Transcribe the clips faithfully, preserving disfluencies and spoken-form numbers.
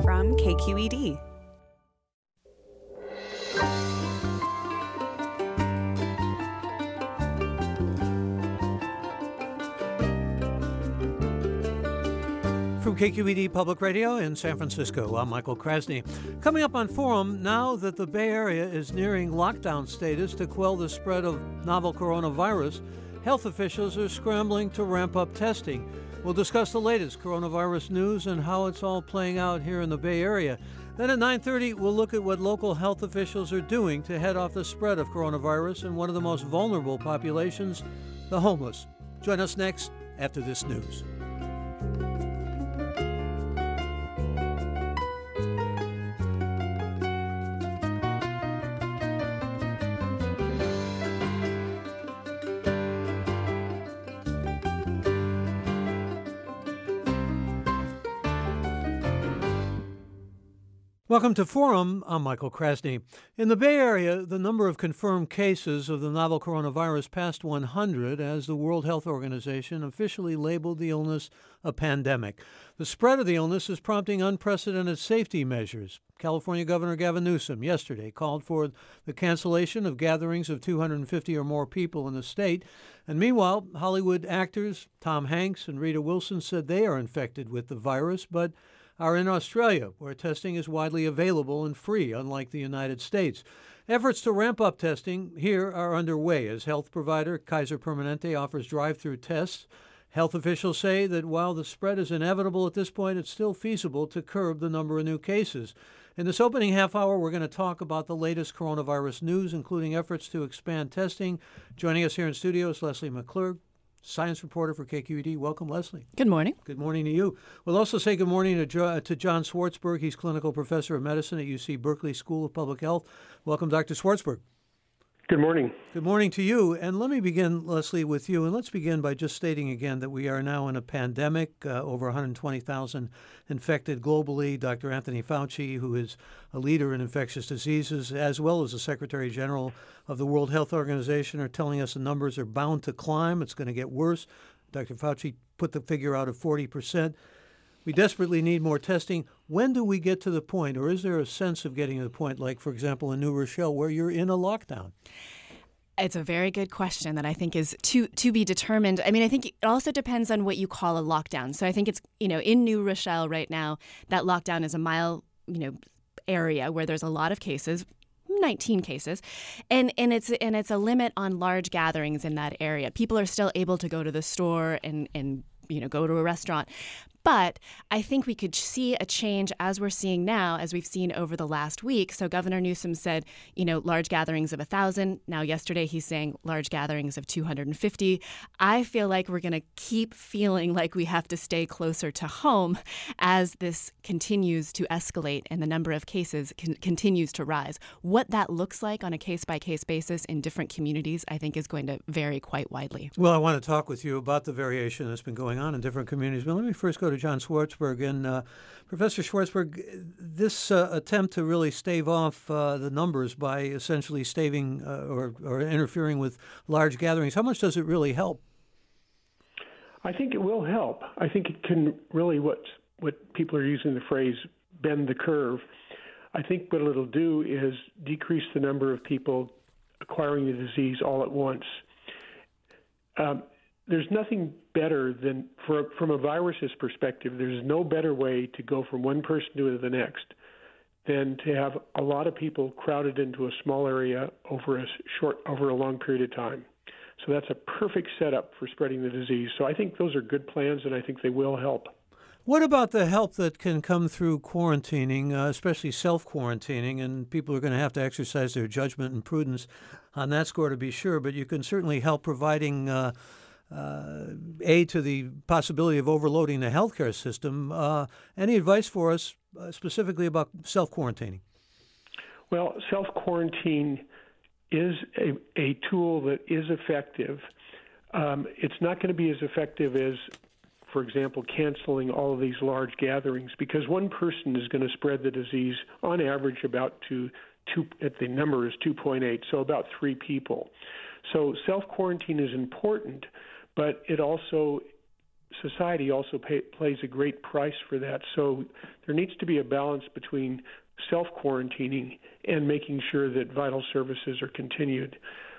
from K Q E D. From K Q E D Public Radio in San Francisco, I'm Michael Krasny. Coming up on Forum, now that the Bay Area is nearing lockdown status to quell the spread of novel coronavirus, health officials are scrambling to ramp up testing. We'll discuss the latest coronavirus news and how it's all playing out here in the Bay Area. Then at nine thirty, we'll look at what local health officials are doing to head off the spread of coronavirus in one of the most vulnerable populations, the homeless. Join us next after this news. Welcome to Forum. I'm Michael Krasny. In the Bay Area, the number of confirmed cases of the novel coronavirus passed one hundred as the World Health Organization officially labeled the illness a pandemic. The spread of the illness is prompting unprecedented safety measures. California Governor Gavin Newsom yesterday called for the cancellation of gatherings of two hundred fifty or more people in the state. And meanwhile, Hollywood actors Tom Hanks and Rita Wilson said they are infected with the virus, but are in Australia, where testing is widely available and free, unlike the United States. Efforts to ramp up testing here are underway as health provider Kaiser Permanente offers drive-through tests. Health officials say that while the spread is inevitable at this point, it's still feasible to curb the number of new cases. In this opening half hour, we're going to talk about the latest coronavirus news, including efforts to expand testing. Joining us here in studio is Leslie McClurg, science reporter for K Q E D. Welcome, Leslie. Good morning. Good morning to you. We'll also say good morning to, jo- to John Swartzberg. He's clinical professor of medicine at U C Berkeley School of Public Health. Welcome, Doctor Swartzberg. Good morning. Good morning to you. And let me begin, Leslie, with you. And let's begin by just stating again that we are now in a pandemic, uh, over one hundred twenty thousand infected globally. Doctor Anthony Fauci, who is a leader in infectious diseases, as well as the Secretary General of the World Health Organization, are telling us the numbers are bound to climb. It's going to get worse. Doctor Fauci put the figure out of forty percent. We desperately need more testing. When do we get to the point, or is there a sense of getting to the point, like, for example, in New Rochelle, where you're in a lockdown? It's a very good question that I think is to to be determined. I mean, I think it also depends on what you call a lockdown. So I think it's, you know, in New Rochelle right now, that lockdown is a mile, you know, area where there's a lot of cases. nineteen cases, and and it's and it's a limit on large gatherings in that area. People are still able to go to the store and and you know go to a restaurant. But I think we could see a change as we're seeing now, as we've seen over the last week. So Governor Newsom said, you know, large gatherings of one thousand. Now, yesterday, he's saying large gatherings of two hundred fifty. I feel like we're going to keep feeling like we have to stay closer to home as this continues to escalate and the number of cases con- continues to rise. What that looks like on a case-by-case basis in different communities, I think, is going to vary quite widely. Well, I want to talk with you about the variation that's been going on in different communities. But let me first go to John Swartzberg. And uh, Professor Swartzberg, this uh, attempt to really stave off uh, the numbers by essentially staving uh, or, or interfering with large gatherings, how much does it really help? I think it will help. I think it can really, what what people are using the phrase, bend the curve. I think what it'll do is decrease the number of people acquiring the disease all at once. Um, There's nothing better than, for, from a virus's perspective, there's no better way to go from one person to the next than to have a lot of people crowded into a small area over a short, over a long period of time. So that's a perfect setup for spreading the disease. So I think those are good plans, and I think they will help. What about the help that can come through quarantining, uh, especially self-quarantining? And people are going to have to exercise their judgment and prudence on that score to be sure. But you can certainly help providing uh, uh, aid to the possibility of overloading the healthcare system. Uh, any advice for us uh, specifically about self-quarantining? Well, self-quarantine is a, a tool that is effective. Um, it's not going to be as effective as, for example, canceling all of these large gatherings, because one person is going to spread the disease on average about to two, at the number is two point eight, so about three people. So self-quarantine is important, but it also society also pay, plays a great price for that. So there needs to be a balance between self-quarantining and making sure that vital services are continued.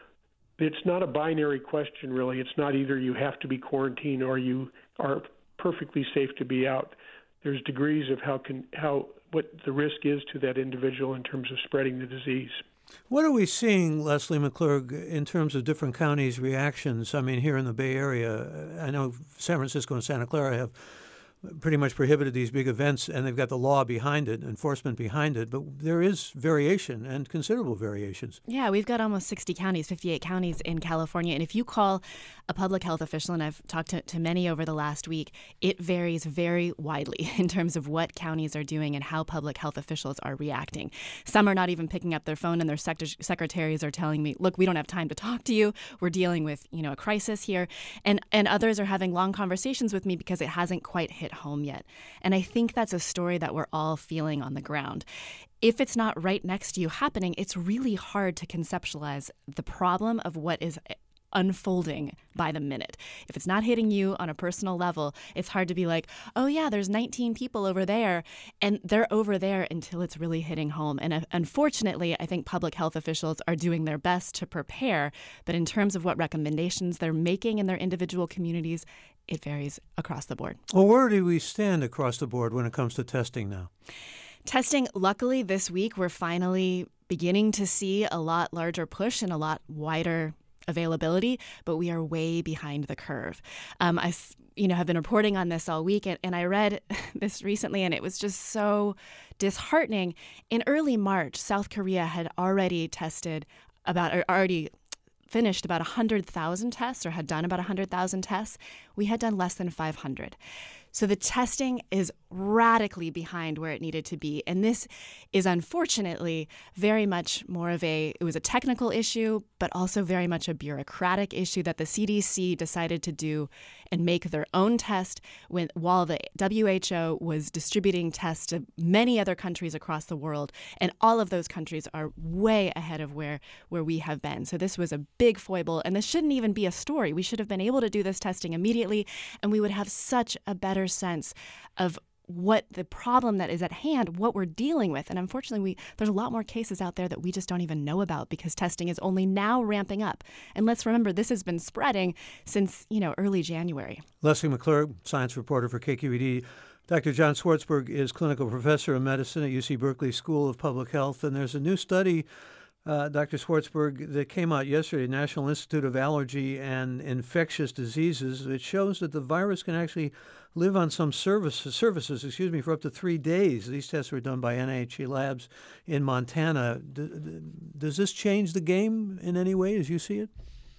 It's not a binary question, really. It's not either you have to be quarantined or you are perfectly safe to be out. There's degrees of how can how what the risk is to that individual in terms of spreading the disease. What are we seeing, Leslie McClurg, in terms of different counties' reactions? I mean, here in the Bay Area, I know San Francisco and Santa Clara have pretty much prohibited these big events, and they've got the law behind it, enforcement behind it, but there is variation and considerable variations. Yeah, we've got almost sixty counties, fifty-eight counties in California, and if you call a public health official, and I've talked to, to many over the last week, it varies very widely in terms of what counties are doing and how public health officials are reacting. Some are not even picking up their phone, and their sector- secretaries are telling me, look, we don't have time to talk to you. We're dealing with, you know, a crisis here. And, and others are having long conversations with me because it hasn't quite hit home yet. And I think that's a story that we're all feeling on the ground. If it's not right next to you happening, it's really hard to conceptualize the problem of what is unfolding by the minute. If it's not hitting you on a personal level, it's hard to be like, oh yeah, there's nineteen people over there, and they're over there until it's really hitting home. And uh, unfortunately, I think public health officials are doing their best to prepare, but in terms of what recommendations they're making in their individual communities, it varies across the board. Well, where do we stand across the board when it comes to testing now? Testing, luckily this week, we're finally beginning to see a lot larger push and a lot wider availability, but we are way behind the curve. Um, I, you know, have been reporting on this all week, and, and I read this recently, and it was just so disheartening. In early March, South Korea had already tested about, or already finished about one hundred thousand tests, or had done about one hundred thousand tests. We had done less than five hundred. So the testing is radically behind where it needed to be. And this is unfortunately very much more of a, it was a technical issue, but also very much a bureaucratic issue that the C D C decided to do and make their own test when, while the W H O was distributing tests to many other countries across the world. And all of those countries are way ahead of where, where we have been. So this was a big foible, and this shouldn't even be a story. We should have been able to do this testing immediately, and we would have such a better sense of what the problem that is at hand, what we're dealing with. And unfortunately, we there's a lot more cases out there that we just don't even know about because testing is only now ramping up. And let's remember, this has been spreading since, you know, early January. Leslie McClurg, science reporter for K Q E D. Doctor John Swartzberg is clinical professor of medicine at U C Berkeley School of Public Health. And there's a new study, uh, Doctor Swartzberg, that came out yesterday, National Institute of Allergy and Infectious Diseases. It shows that the virus can actually live on some services, services, excuse me, for up to three days. These tests were done by N I H labs in Montana. D- d- does this change the game in any way as you see it?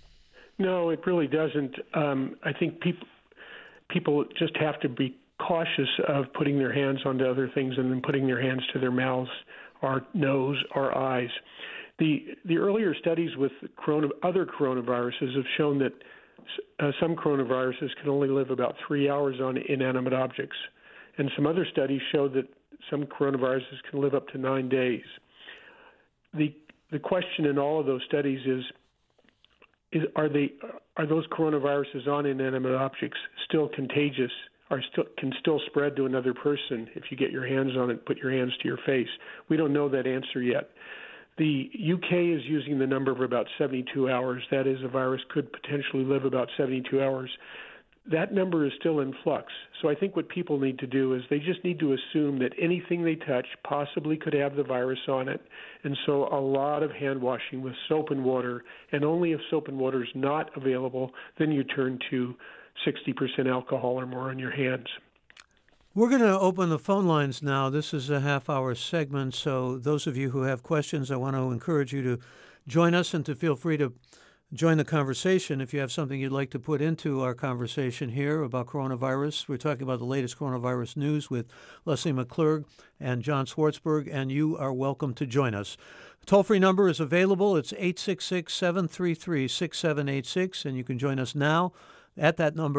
No, it really doesn't. Um, I think people people just have to be cautious of putting their hands onto other things and then putting their hands to their mouths or nose or eyes. The the earlier studies with corona, other coronaviruses have shown that Uh, some coronaviruses can only live about three hours on inanimate objects. And some other studies show that some coronaviruses can live up to nine days. The the question in all of those studies is, is are they are those coronaviruses on inanimate objects still contagious, are still can still spread to another person if you get your hands on it, put your hands to your face? We don't know that answer yet. The U K is using the number of about seventy-two hours. That is, a virus could potentially live about seventy-two hours. That number is still in flux. So I think what people need to do is they just need to assume that anything they touch possibly could have the virus on it. And so a lot of hand washing with soap and water, and only if soap and water is not available, then you turn to sixty percent alcohol or more on your hands. We're going to open the phone lines now. This is a half-hour segment, so those of you who have questions, I want to encourage you to join us and to feel free to join the conversation if you have something you'd like to put into our conversation here about coronavirus. We're talking about the latest coronavirus news with Leslie McClurg and John Swartzberg, and you are welcome to join us. The toll-free number is available. It's eight six six, seven three three, six seven eight six, and you can join us now at that number,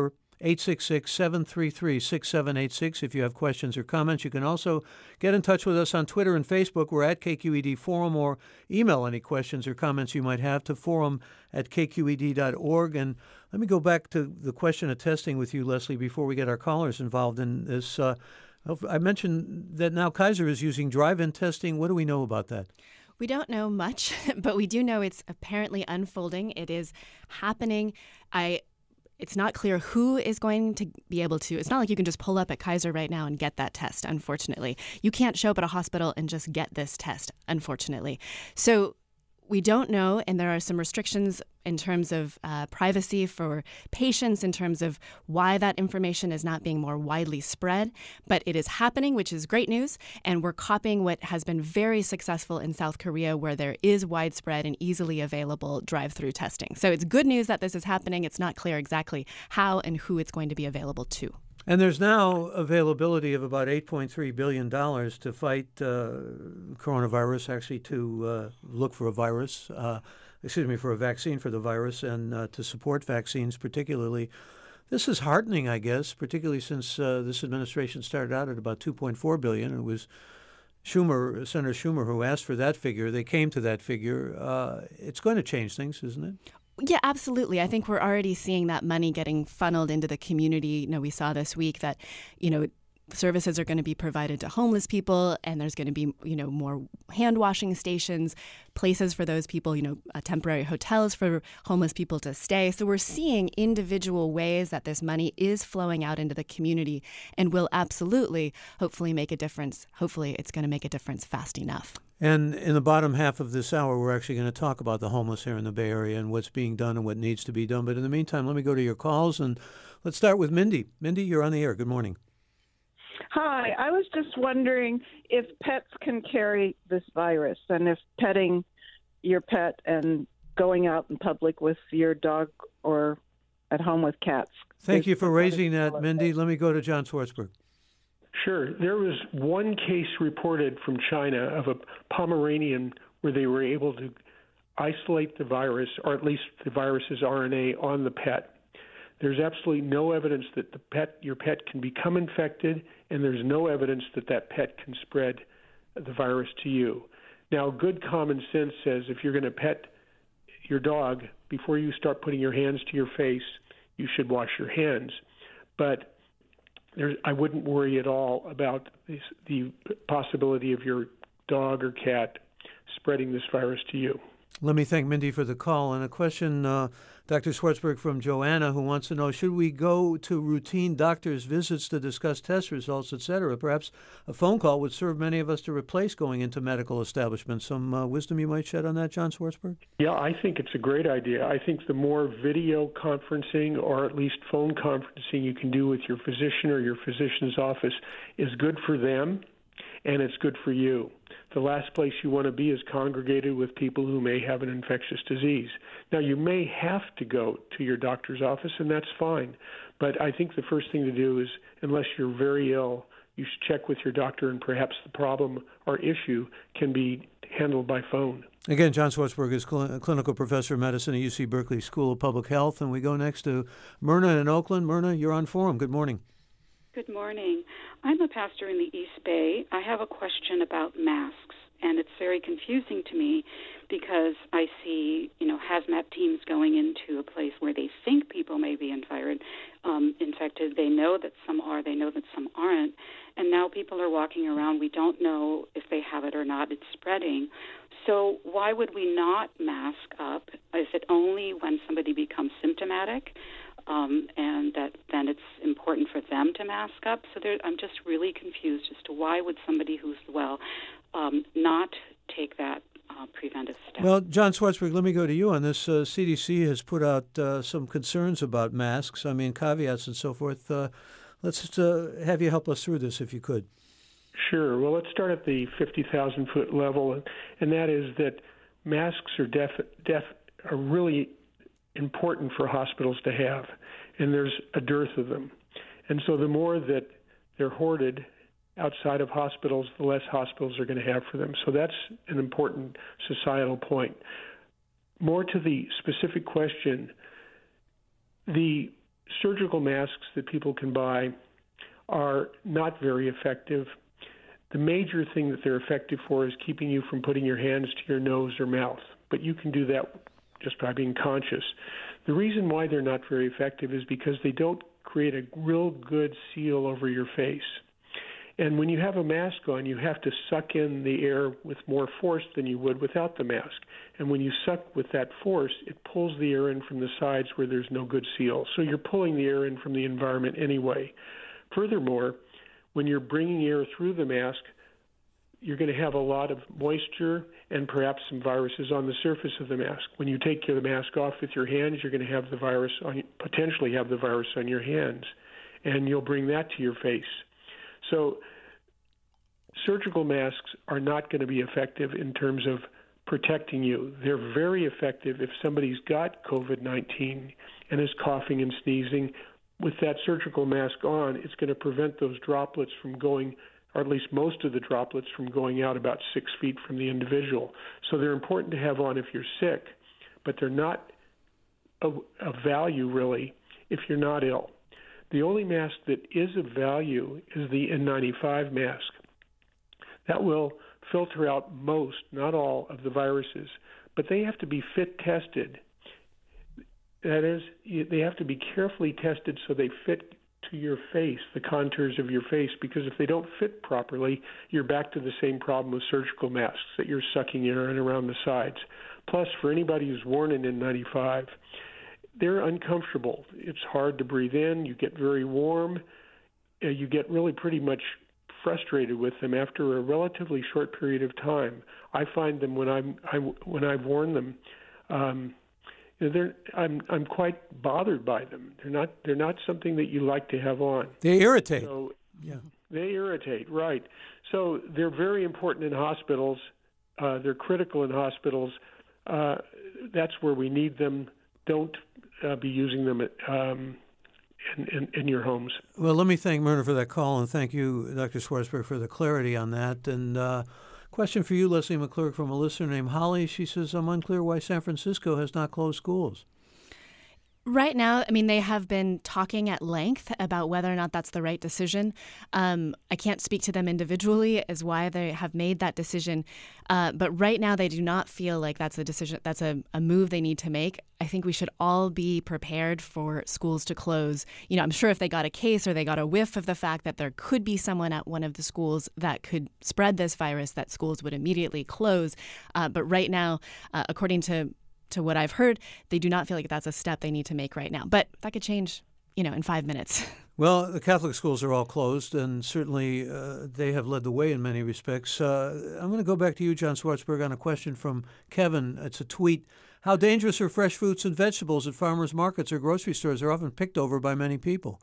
eight six six, seven three three, six seven eight six if you have questions or comments. You can also get in touch with us on Twitter and Facebook. We're at K Q E D Forum, or email any questions or comments you might have to forum at k q e d dot org. And let me go back to the question of testing with you, Leslie, before we get our callers involved in this. Uh, I mentioned that now Kaiser is using drive-in testing. What do we know about that? We don't know much, but we do know it's apparently unfolding. It is happening. I. It's not clear who is going to be able to. It's not like you can just pull up at Kaiser right now and get that test, unfortunately. You can't show up at a hospital and just get this test, unfortunately. So we don't know, and there are some restrictions in terms of uh, privacy for patients, in terms of why that information is not being more widely spread. But it is happening, which is great news, and we're copying what has been very successful in South Korea, where there is widespread and easily available drive-through testing. So it's good news that this is happening. It's not clear exactly how and who it's going to be available to. And there's now availability of about eight point three billion dollars to fight uh, coronavirus, actually to uh, look for a virus, uh, excuse me, for a vaccine for the virus, and uh, to support vaccines particularly. This is heartening, I guess, particularly since uh, this administration started out at about two point four billion dollars. It was Schumer, Senator Schumer, who asked for that figure. They came to that figure. Uh, it's going to change things, isn't it? Yeah, absolutely. I think we're already seeing that money getting funneled into the community. You know, we saw this week that, you know, services are going to be provided to homeless people, and there's going to be, you know, more hand washing stations, places for those people, you know, uh, temporary hotels for homeless people to stay. So we're seeing individual ways that this money is flowing out into the community and will absolutely, hopefully make a difference. Hopefully it's going to make a difference fast enough. And in the bottom half of this hour, we're actually going to talk about the homeless here in the Bay Area and what's being done and what needs to be done. But in the meantime, let me go to your calls, and let's start with Mindy. Mindy, you're on the air. Good morning. Hi, I was just wondering if pets can carry this virus, and if petting your pet and going out in public with your dog or at home with cats. Thank you for raising that, Mindy. Let me go to John Swartzberg. Sure. There was one case reported from China of a Pomeranian where they were able to isolate the virus, or at least the virus's R N A, on the pet. There's absolutely no evidence that the pet, your pet can become infected, and there's no evidence that that pet can spread the virus to you. Now, good common sense says if you're going to pet your dog, before you start putting your hands to your face, you should wash your hands. But there's, I wouldn't worry at all about this, the possibility of your dog or cat spreading this virus to you. Let me thank Mindy for the call. And a question, uh, Doctor Swartzberg, from Joanna, who wants to know, should we go to routine doctor's visits to discuss test results, et cetera? Perhaps a phone call would serve many of us to replace going into medical establishments. Some uh, wisdom you might shed on that, John Swartzberg? Yeah, I think it's a great idea. I think the more video conferencing, or at least phone conferencing, you can do with your physician or your physician's office is good for them, and it's good for you. The last place you want to be is congregated with people who may have an infectious disease. Now, you may have to go to your doctor's office, and that's fine. But I think the first thing to do is, unless you're very ill, you should check with your doctor, and perhaps the problem or issue can be handled by phone. Again, John Swartzberg is cl- clinical professor of medicine at U C Berkeley School of Public Health. And we go next to Myrna in Oakland. Myrna, you're on Forum. Good morning. Good morning. I'm a pastor in the East Bay. I have a question about masks, and it's very confusing to me because I see, you know, hazmat teams going into a place where they think people may be infected. Um, infected. They know that some are. They know that some aren't. And now people are walking around. We don't know if they have it or not. It's spreading. So why would we not mask up? Is it only when somebody becomes symptomatic? Um, and that then it's important for them to mask up. So there, I'm just really confused as to why would somebody who's well um, not take that uh, preventive step. Well, John Swartzberg, let me go to you on this. Uh, C D C has put out uh, some concerns about masks. I mean, caveats and so forth. Uh, let's just, uh, have you help us through this, if you could. Sure. Well, let's start at the fifty thousand foot level, and that is that masks are def, def are really important for hospitals to have, and there's a dearth of them. And so the more that they're hoarded outside of hospitals, the less hospitals are going to have for them. So that's an important societal point. More to the specific question, the surgical masks that people can buy are not very effective. The major thing that they're effective for is keeping you from putting your hands to your nose or mouth, but you can do that just by being conscious. The reason why they're not very effective is because they don't create a real good seal over your face. And when you have a mask on, you have to suck in the air with more force than you would without the mask. And when you suck with that force, it pulls the air in from the sides where there's no good seal. So you're pulling the air in from the environment anyway. Furthermore, when you're bringing air through the mask, you're going to have a lot of moisture and perhaps some viruses on the surface of the mask. When you take the mask off with your hands, you're going to have the virus on, potentially have the virus on your hands, and you'll bring that to your face. So surgical masks are not going to be effective in terms of protecting you. They're very effective if somebody's got COVID nineteen and is coughing and sneezing. With that surgical mask on, it's going to prevent those droplets from going, or at least most of the droplets from going out about six feet from the individual. So they're important to have on if you're sick, but they're not of value really if you're not ill. The only mask that is of value is the N ninety-five mask. That will filter out most, not all, of the viruses, but they have to be fit tested. That is, they have to be carefully tested so they fit to your face, the contours of your face, because if they don't fit properly, you're back to the same problem with surgical masks, that you're sucking air in around the sides. Plus, for anybody who's worn an N ninety-five, they're uncomfortable. It's hard to breathe in. You get very warm. Uh, you get really pretty much frustrated with them after a relatively short period of time. I find them when I'm I, when I've worn them, um, you know, they're I'm I'm quite bothered by them. They're not they're not something that you like to have on. They irritate. So yeah, they irritate, right? So they're very important in hospitals. Uh, they're critical in hospitals. Uh, that's where we need them. Don't uh, be using them at, um, in, in, in your homes. Well, let me thank Myrna for that call, and thank you, Doctor Schwartzberg, for the clarity on that. And uh, question for you, Leslie McClurg, from a listener named Holly. She says, I'm unclear why San Francisco has not closed schools. Right now, I mean, they have been talking at length about whether or not that's the right decision. Um, I can't speak to them individually as why they have made that decision. Uh, but right now, they do not feel like that's a decision, that's a, a move they need to make. I think we should all be prepared for schools to close. You know, I'm sure if they got a case or they got a whiff of the fact that there could be someone at one of the schools that could spread this virus, that schools would immediately close. Uh, but right now, uh, according to to what I've heard, they do not feel like that's a step they need to make right now. But that could change, you know, in five minutes. Well, the Catholic schools are all closed, and certainly uh, they have led the way in many respects. Uh, I'm going to go back to you, John Schwartzberg, on a question from Kevin. It's a tweet. How dangerous are fresh fruits and vegetables at farmers markets or grocery stores? They're often picked over by many people.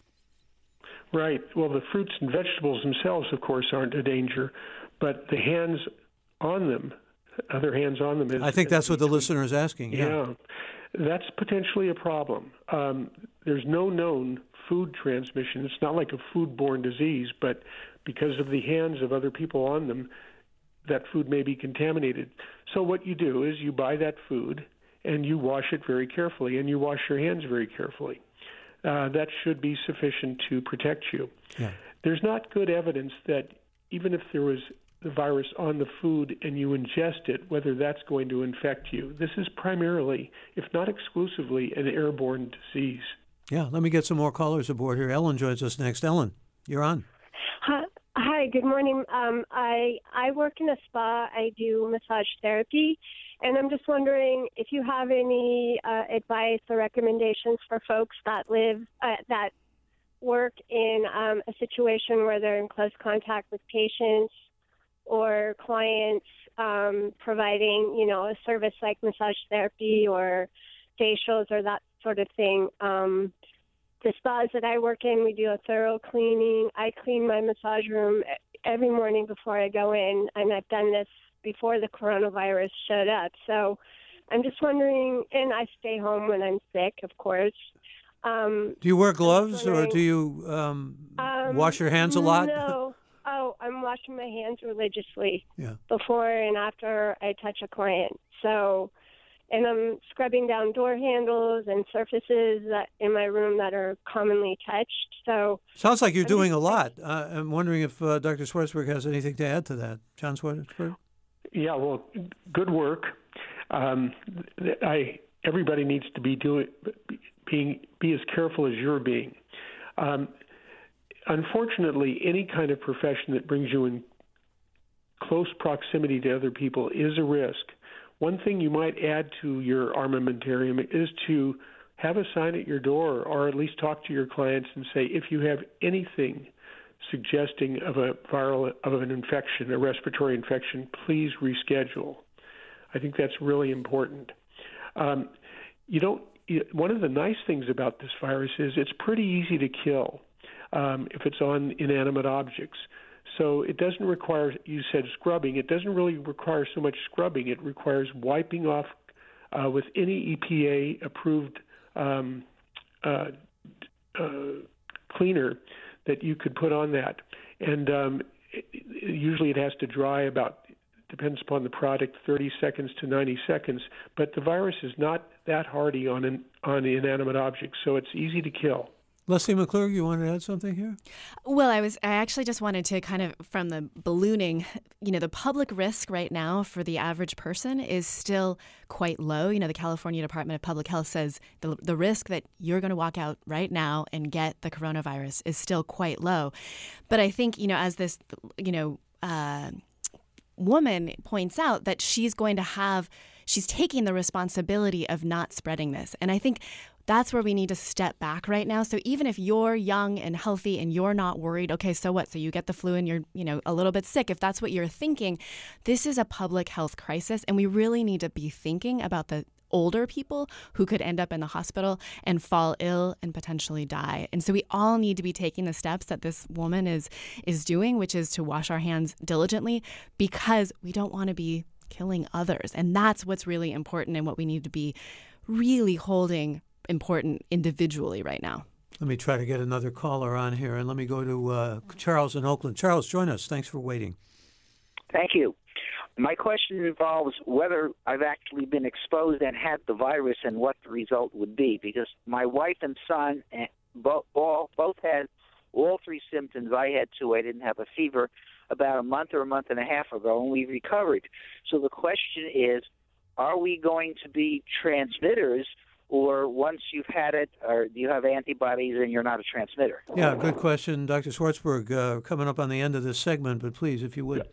Right. Well, the fruits and vegetables themselves, of course, aren't a danger, but the hands on them, other hands on them. Is, I think that's what the listener is asking. Yeah. yeah, that's potentially a problem. Um, there's no known food transmission. It's not like a foodborne disease, but because of the hands of other people on them, that food may be contaminated. So what you do is you buy that food and you wash it very carefully, and you wash your hands very carefully. Uh, that should be sufficient to protect you. Yeah. There's not good evidence that even if there was the virus on the food and you ingest it, whether that's going to infect you. This is primarily, if not exclusively, an airborne disease. Yeah, let me get some more callers aboard here. Ellen joins us next. Ellen, you're on. Hi, hi good morning. Um, I I work in a spa. I do massage therapy, and I'm just wondering if you have any uh, advice or recommendations for folks that live, uh, that work in um, a situation where they're in close contact with patients or clients, um, providing, you know, a service like massage therapy or facials or that sort of thing. Um, the spas that I work in, we do a thorough cleaning. I clean my massage room every morning before I go in, and I've done this before the coronavirus showed up. So I'm just wondering, and I stay home when I'm sick, of course. Um, do you wear gloves or do you um, um, wash your hands a lot? No. Oh, I'm washing my hands religiously yeah. before and after I touch a client. So and I'm scrubbing down door handles and surfaces that in my room that are commonly touched. So sounds like you're I'm doing just, a lot. Uh, I'm wondering if uh, Doctor Swartzberg has anything to add to that. John Swartzberg? Yeah, well, good work. Um, I everybody needs to be doing being be as careful as you're being. Um, unfortunately, any kind of profession that brings you in close proximity to other people is a risk. One thing you might add to your armamentarium is to have a sign at your door, or at least talk to your clients and say, if you have anything suggesting of a viral of an infection, a respiratory infection, please reschedule. I think that's really important. Um, you don't. One of the nice things about this virus is it's pretty easy to kill um, if it's on inanimate objects. So it doesn't require, you said scrubbing, it doesn't really require so much scrubbing. It requires wiping off uh, with any E P A-approved um, uh, uh, cleaner that you could put on that. And um, it, usually it has to dry about, depends upon the product, thirty seconds to ninety seconds. But the virus is not that hardy on, an, on inanimate objects, so it's easy to kill. Leslie McClure, you want to add something here? Well, I was. I actually just wanted to kind of, from the ballooning, you know, the public risk right now for the average person is still quite low. You know, the California Department of Public Health says the the risk that you're going to walk out right now and get the coronavirus is still quite low. But I think, you know, as this, you know, uh, woman points out, that she's going to have, she's taking the responsibility of not spreading this. And I think that's where we need to step back right now. So even if you're young and healthy and you're not worried, okay, so what? So you get the flu and you're, you know, a little bit sick. If that's what you're thinking, this is a public health crisis, and we really need to be thinking about the older people who could end up in the hospital and fall ill and potentially die. And so we all need to be taking the steps that this woman is is doing, which is to wash our hands diligently, because we don't want to be killing others. And that's what's really important and what we need to be really holding important individually right now. Let me try to get another caller on here, and let me go to uh, Charles in Oakland. Charles, join us. Thanks for waiting. Thank you. My question involves whether I've actually been exposed and had the virus and what the result would be, because my wife and son both, both had all three symptoms. I had two. I didn't have a fever about a month or a month and a half ago, and we recovered. So the question is, are we going to be transmitters, or once you've had it, or do you have antibodies and you're not a transmitter? Yeah, good question. Doctor Swartzberg, uh, coming up on the end of this segment, but please, if you would.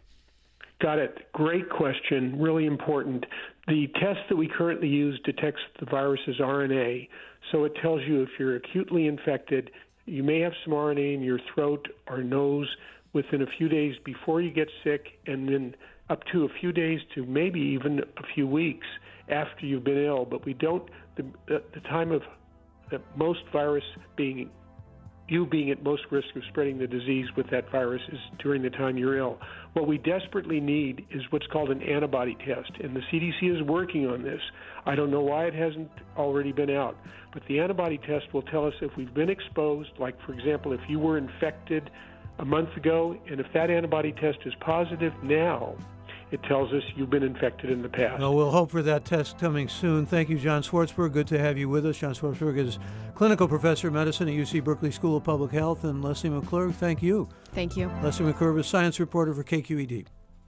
Got it. Great question. Really important. The test that we currently use detects the virus's R N A, so it tells you if you're acutely infected. You may have some R N A in your throat or nose within a few days before you get sick, and then up to a few days to maybe even a few weeks after you've been ill. But we don't, the, the time of the most virus being, you being at most risk of spreading the disease with that virus is during the time you're ill. What we desperately need is what's called an antibody test, and the C D C is working on this. I don't know why it hasn't already been out, but the antibody test will tell us if we've been exposed, like, for example, if you were infected a month ago, and if that antibody test is positive now, it tells us you've been infected in the past. Well, we'll hope for that test coming soon. Thank you, John Swartzberg. Good to have you with us. John Swartzberg is clinical professor of medicine at U C Berkeley School of Public Health. And Leslie McClure, thank you. Thank you. Leslie McClure is science reporter for K Q E D.